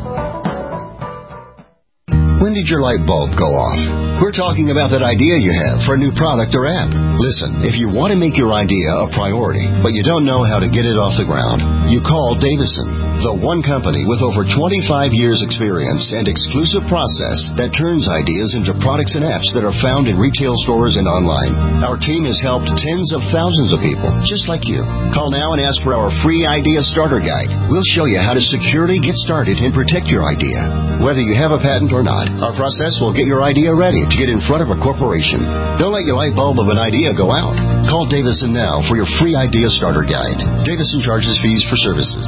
When did your light bulb go off? We're talking about that idea you have for a new product or app. Listen, if you want to make your idea a priority, but you don't know how to get it off the ground, you call Davison, the one company with over 25 years experience and exclusive process that turns ideas into products and apps that are found in retail stores and online. Our team has helped tens of thousands of people, just like you. Call now and ask for our free idea starter guide. We'll show you how to securely get started and protect your idea. Whether you have a patent or not, our process will get your idea ready to get in front of a corporation. Don't let your light bulb of an idea go out. Call Davison now for your free idea starter guide. Davison charges fees for services.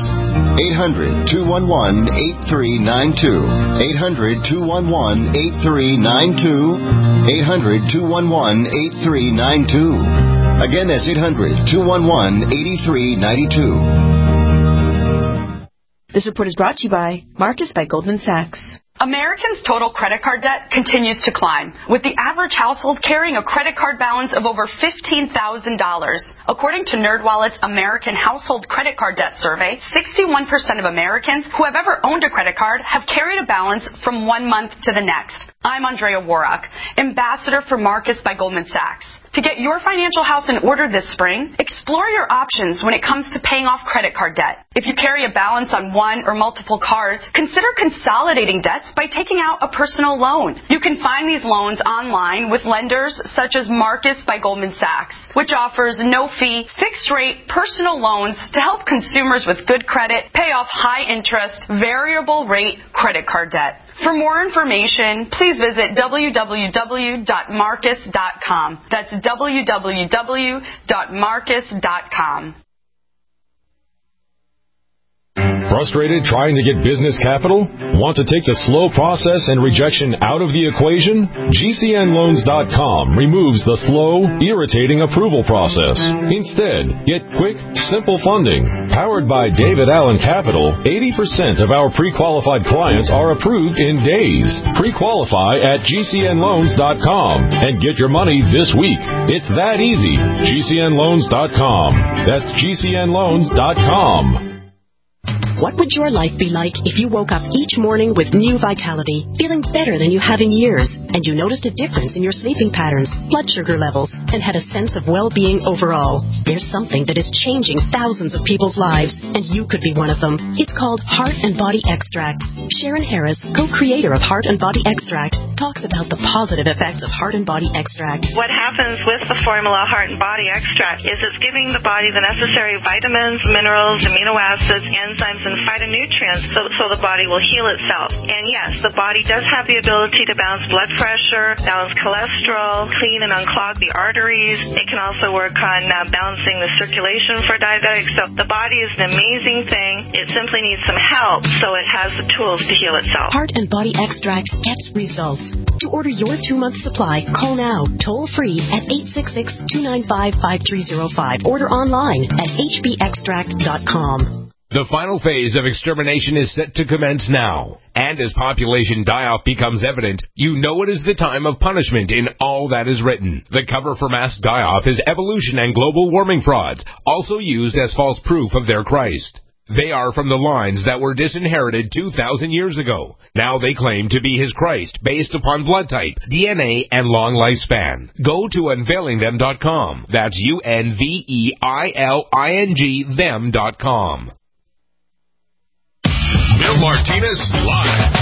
800-211-8392. 800-211-8392. 800-211-8392. Again, that's 800-211-8392. This report is brought to you by Marcus by Goldman Sachs. Americans' total credit card debt continues to climb, with the average household carrying a credit card balance of over $15,000. According to NerdWallet's American Household Credit Card Debt Survey, 61% of Americans who have ever owned a credit card have carried a balance from 1 month to the next. I'm Andrea Warrock, ambassador for Marcus by Goldman Sachs. To get your financial house in order this spring, explore your options when it comes to paying off credit card debt. If you carry a balance on one or multiple cards, consider consolidating debts by taking out a personal loan. You can find these loans online with lenders such as Marcus by Goldman Sachs, which offers no-fee, fixed-rate personal loans to help consumers with good credit pay off high-interest, variable-rate credit card debt. For more information, please visit www.marcus.com. That's www.marcus.com. Frustrated trying to get business capital? Want to take the slow process and rejection out of the equation? GCNloans.com removes the slow, irritating approval process. Instead, get quick, simple funding. Powered by David Allen Capital, 80% of our pre-qualified clients are approved in days. Pre-qualify at GCNloans.com and get your money this week. It's that easy. GCNloans.com. That's GCNloans.com. What would your life be like if you woke up each morning with new vitality, feeling better than you have in years, and you noticed a difference in your sleeping patterns, blood sugar levels, and had a sense of well-being overall? There's something that is changing thousands of people's lives, and you could be one of them. It's called Heart and Body Extract. Sharon Harris, co-creator of Heart and Body Extract, talks about the positive effects of Heart and Body Extract. What happens with the formula Heart and Body Extract is it's giving the body the necessary vitamins, minerals, amino acids, enzymes, and phytonutrients so the body will heal itself. And yes, the body does have the ability to balance blood pressure, balance cholesterol, clean and unclog the arteries. It can also work on balancing the circulation for diabetics. So the body is an amazing thing. It simply needs some help so it has the tools to heal itself. Heart and Body Extract gets results. To order your 2-month supply, call now, toll free at 866-295-5305. Order online at hbextract.com. The final phase of extermination is set to commence now. And as population die-off becomes evident, you know it is the time of punishment in all that is written. The cover for mass die-off is evolution and global warming frauds, also used as false proof of their Christ. They are from the lines that were disinherited 2,000 years ago. Now they claim to be his Christ based upon blood type, DNA, and long lifespan. Go to unveilingthem.com. That's UNVEILING them.com. Bill Martinez live.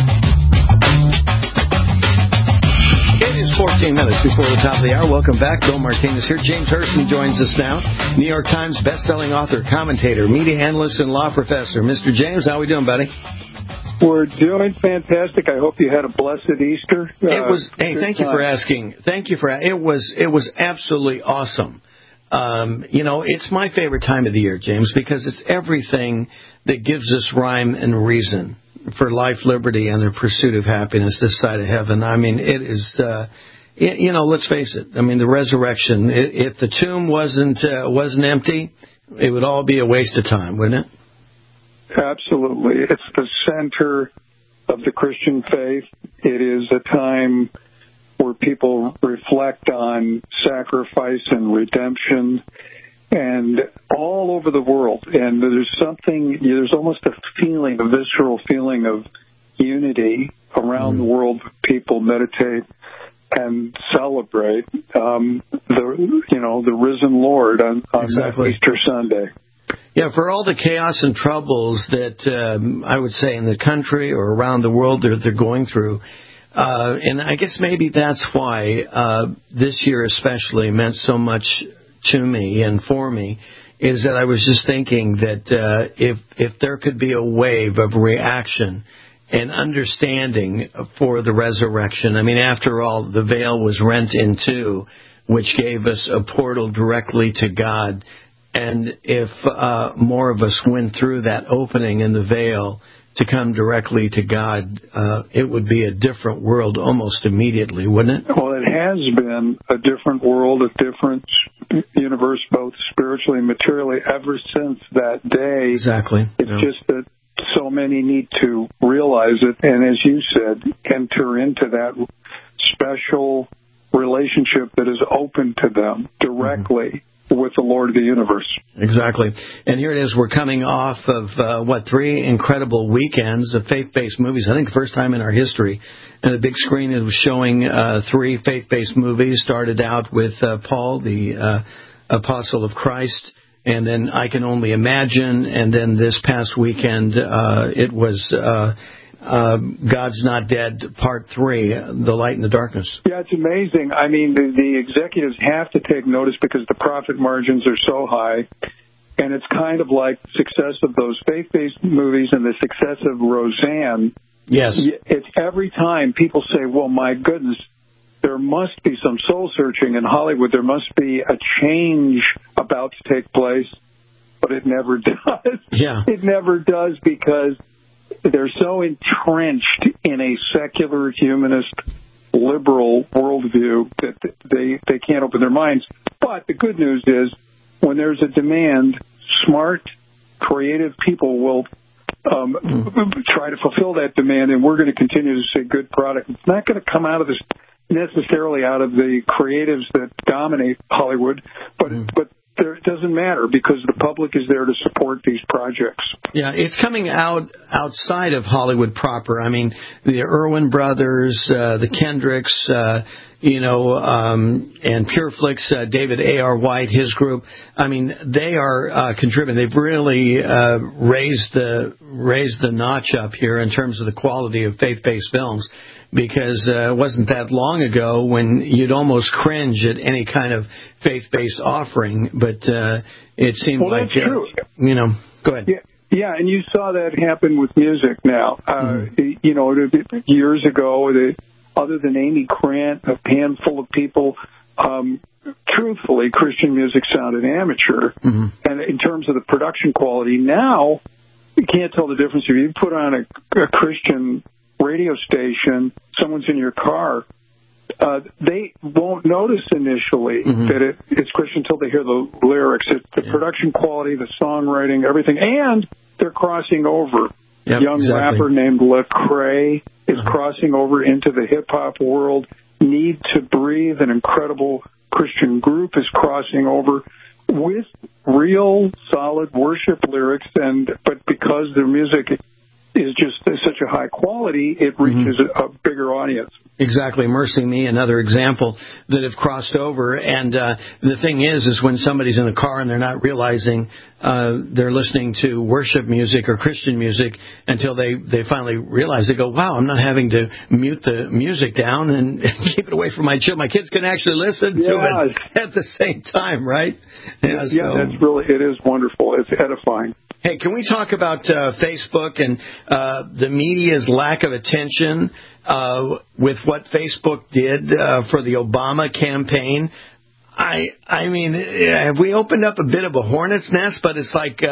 It is 14 minutes before the top of the hour. Welcome back. Bill Martinez here. James Hurston joins us now. New York Times best-selling author, commentator, media analyst, and law professor. Mr. James, how are we doing, buddy? We're doing fantastic. I hope you had a blessed Easter. It was. Hey, thank you for asking. Thank you for. It was absolutely awesome. It's my favorite time of the year, James, because it's everything that gives us rhyme and reason for life, liberty, and the pursuit of happiness this side of heaven. I mean, it is, let's face it. I mean, the resurrection, if the tomb wasn't empty, it would all be a waste of time, wouldn't it? Absolutely. It's the center of the Christian faith. It is a time where people reflect on sacrifice and redemption, and all over the world. And there's almost a visceral feeling of unity around the world. People meditate and celebrate the risen Lord on exactly. Easter Sunday. Yeah, for all the chaos and troubles that I would say in the country or around the world they're going through, and I guess maybe that's why this year especially meant so much to me and for me, is that I was just thinking that if there could be a wave of reaction and understanding for the resurrection. I mean, after all, the veil was rent in two, which gave us a portal directly to God. And if more of us went through that opening in the veil to come directly to God, it would be a different world almost immediately, wouldn't it? Well, it has been a different world, a different universe, both spiritually and materially, ever since that day. Exactly. It's just that so many need to realize it, and as you said, enter into that special relationship that is open to them directly with the Lord of the universe. Exactly. And here it is. We're coming off of, 3 incredible weekends of faith-based movies. I think the first time in our history. And the big screen was showing 3 faith-based movies. Started out with Paul, the Apostle of Christ, and then I Can Only Imagine. And then this past weekend, it was God's Not Dead, Part 3, The Light in the Darkness. Yeah, it's amazing. I mean, the executives have to take notice because the profit margins are so high. And it's kind of like the success of those faith-based movies and the success of Roseanne. Yes. It's every time people say, well, my goodness, there must be some soul searching in Hollywood. There must be a change about to take place, but it never does. Yeah. It never does because they're so entrenched in a secular, humanist, liberal worldview that they can't open their minds. But the good news is when there's a demand, smart, creative people will try to fulfill that demand, and we're going to continue to see good product. It's not going to come out of this necessarily out of the creatives that dominate Hollywood, but it doesn't matter because the public is there to support these projects. Yeah, it's coming outside of Hollywood proper. I mean, the Irwin brothers, the Kendricks, and PureFlix, David A.R. White, his group. I mean, they are contributing. They've really raised the notch up here in terms of the quality of faith-based films. Because it wasn't that long ago when you'd almost cringe at any kind of faith-based offering, but it seemed well, like, that's true. Go ahead. Yeah, and you saw that happen with music now. Years ago, other than Amy Grant, a handful of people, truthfully, Christian music sounded amateur. And in terms of the production quality, now you can't tell the difference. If you put on a Christian radio station, someone's in your car, they won't notice initially that it's Christian until they hear the lyrics. It's the production quality, the songwriting, everything, and they're crossing over. Yep, Young rapper named Lecrae is crossing over into the hip-hop world. Need to Breathe, an incredible Christian group, is crossing over with real solid worship lyrics, but because their music is just such a high quality, it reaches a bigger audience. Exactly. Mercy Me, another example that have crossed over. And the thing is when somebody's in a car and they're not realizing they're listening to worship music or Christian music until they finally realize, they go, wow, I'm not having to mute the music down and keep it away from my children. My kids can actually listen to it at the same time, right? That's really, it is wonderful. It's edifying. Hey, can we talk about Facebook and the media's lack of attention with what Facebook did for the Obama campaign? I mean, have we opened up a bit of a hornet's nest? But it's like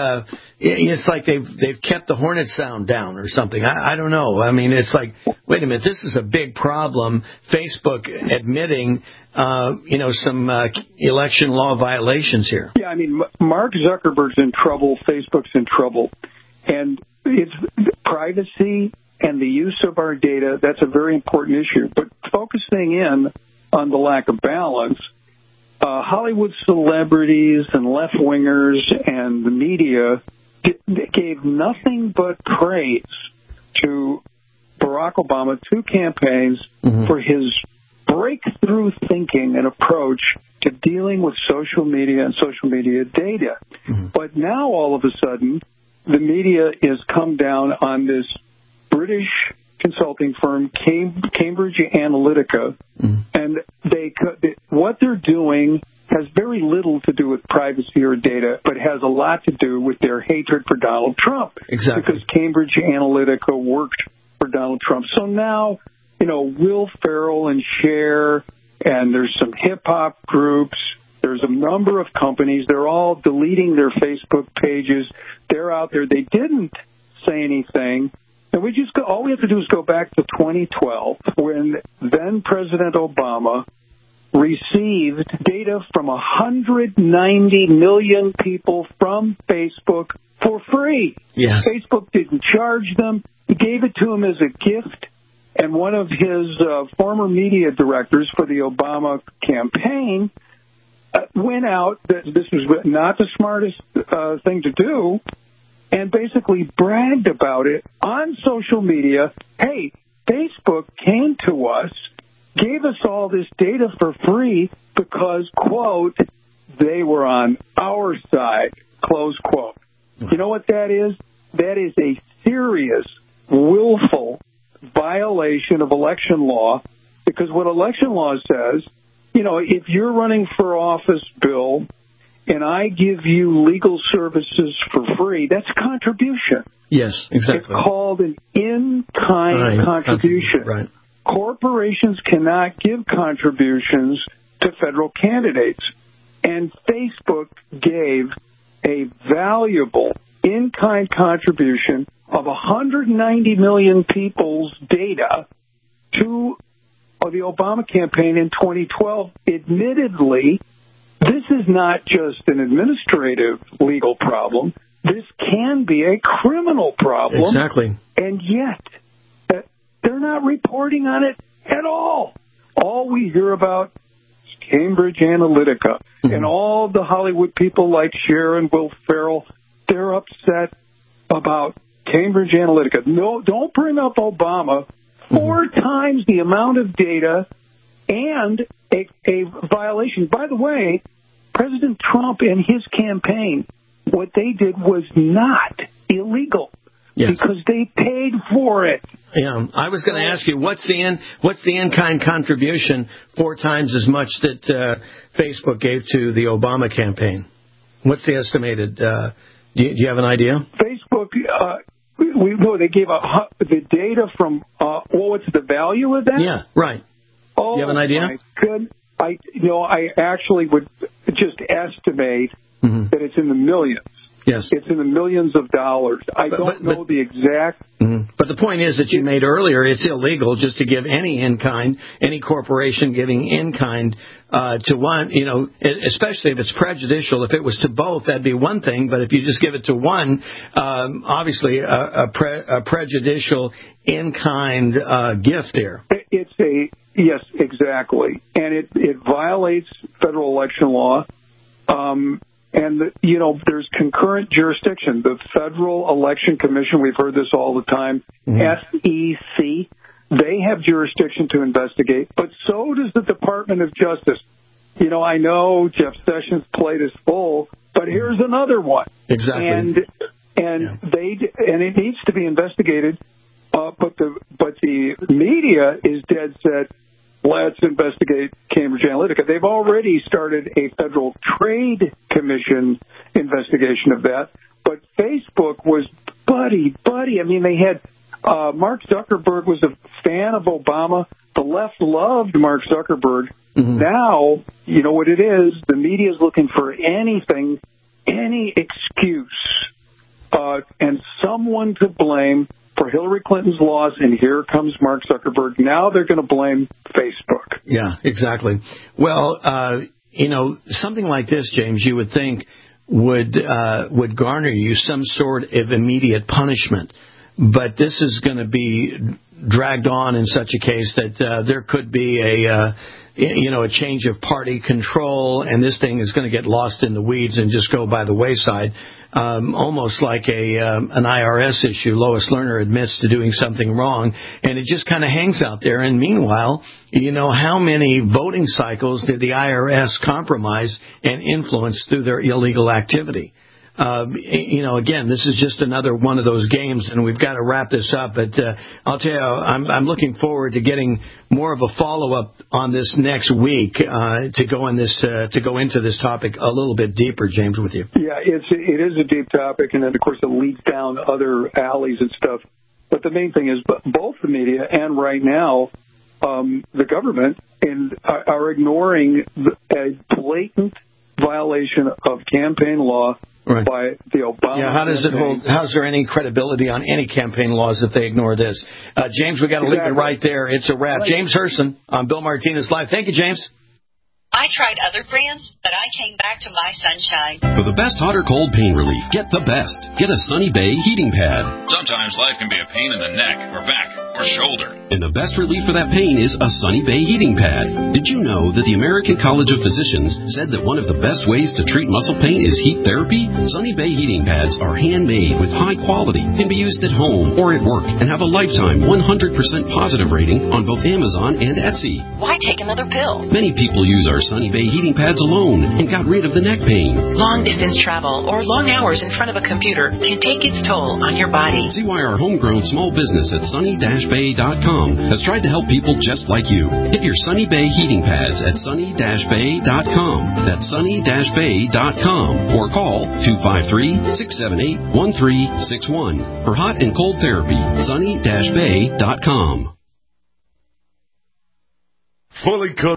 they've kept the hornet sound down or something. I don't know. I mean, it's like, wait a minute, this is a big problem. Facebook admitting, some election law violations here. Yeah, I mean, Mark Zuckerberg's in trouble. Facebook's in trouble, and it's privacy and the use of our data. That's a very important issue. But focusing in on the lack of balance. Hollywood celebrities and left-wingers and the media gave nothing but praise to Barack Obama, 2 campaigns, for his breakthrough thinking and approach to dealing with social media and social media data. But now, all of a sudden, the media has come down on this British consulting firm, Cambridge Analytica, and what they're doing has very little to do with privacy or data, but has a lot to do with their hatred for Donald Trump. Exactly. Because Cambridge Analytica worked for Donald Trump. So now, Will Ferrell and Cher, and there's some hip-hop groups, there's a number of companies, they're all deleting their Facebook pages. They're out there. They didn't say anything. And all we have to do is go back to 2012 when then President Obama received data from 190 million people from Facebook for free. Yes. Facebook didn't charge them. He gave it to them as a gift. And one of his former media directors for the Obama campaign went out, this was not the smartest thing to do, and basically bragged about it on social media. Hey, Facebook came to us, gave us all this data for free because, quote, they were on our side, close quote. You know what that is? That is a serious, willful violation of election law, because what election law says, if you're running for office, Bill, and I give you legal services for free, that's a contribution. Yes, exactly. It's called an in-kind contribution. Right. Corporations cannot give contributions to federal candidates. And Facebook gave a valuable in-kind contribution of 190 million people's data to the Obama campaign in 2012. Admittedly, this is not just an administrative legal problem. This can be a criminal problem. Exactly. And yet, they're not reporting on it at all. All we hear about is Cambridge Analytica. And all the Hollywood people like Cher and Will Ferrell, they're upset about Cambridge Analytica. No, don't bring up Obama. 4 times the amount of data and a violation. By the way, President Trump and his campaign, what they did was not illegal. Yes. Because they paid for it. Yeah, I was going to ask you, what's the in-kind contribution 4 times as much that Facebook gave to the Obama campaign? What's the estimated? Do you have an idea? Facebook, we know they gave the data from. What's the value of that? Yeah, right. Oh, you have an idea? My good. I actually would just estimate that it's in the millions. Yes. It's in the millions of dollars. I don't know the exact. But the point is that you made earlier, it's illegal just to give any in-kind, any corporation giving in-kind to one, especially if it's prejudicial. If it was to both, that'd be one thing. But if you just give it to one, obviously a prejudicial in-kind gift there. Yes, exactly. And it violates federal election law. And, there's concurrent jurisdiction. The Federal Election Commission, we've heard this all the time, SEC, they have jurisdiction to investigate, but so does the Department of Justice. I know Jeff Sessions' plate is full, but here's another one. Exactly. And it needs to be investigated, but the media is dead set. Let's investigate Cambridge Analytica. They've already started a Federal Trade Commission investigation of that. But Facebook was buddy. I mean, they had Mark Zuckerberg was a fan of Obama. The left loved Mark Zuckerberg. Now, you know what it is? The media is looking for anything, any excuse, and someone to blame for Hillary Clinton's loss, and here comes Mark Zuckerberg. Now they're going to blame Facebook. Yeah, exactly. Well, something like this, James, you would think would garner you some sort of immediate punishment. But this is going to be dragged on in such a case that there could be a change of party control, and this thing is going to get lost in the weeds and just go by the wayside. Almost like an IRS issue. Lois Lerner admits to doing something wrong, and it just kind of hangs out there. And meanwhile, how many voting cycles did the IRS compromise and influence through their illegal activity? Again, this is just another one of those games, and we've got to wrap this up. But I'll tell you, I'm looking forward to getting more of a follow-up on this next week to go into this topic a little bit deeper, James, with you. Yeah, it is a deep topic, and then of course it leads down other alleys and stuff. But the main thing is, both the media and right now the government are ignoring a blatant violation of campaign law. Right. By the Obama. Yeah, how does it hold? How's there any credibility on any campaign laws if they ignore this? James, we got to leave it right there. It's a wrap. Right. James Herson on Bill Martinez Live. Thank you, James. I tried other brands, but I came back to my Sunshine. For the best hot or cold pain relief, get the best. Get a Sunny Bay heating pad. Sometimes life can be a pain in the neck or back or shoulder. And the best relief for that pain is a Sunny Bay heating pad. Did you know that the American College of Physicians said that one of the best ways to treat muscle pain is heat therapy? Sunny Bay heating pads are handmade with high quality, can be used at home or at work, and have a lifetime 100% positive rating on both Amazon and Etsy. Why take another pill? Many people use our Sunny Bay heating pads alone and got rid of the neck pain. Long-distance travel or long hours in front of a computer can take its toll on your body. See why our homegrown small business at Sunny-Bay sunny-bay.com has tried to help people just like you. Get your Sunny Bay heating pads at sunny-bay.com. That's sunny-bay.com. Or call 253-678-1361 for hot and cold therapy. sunny-bay.com. Fully cooked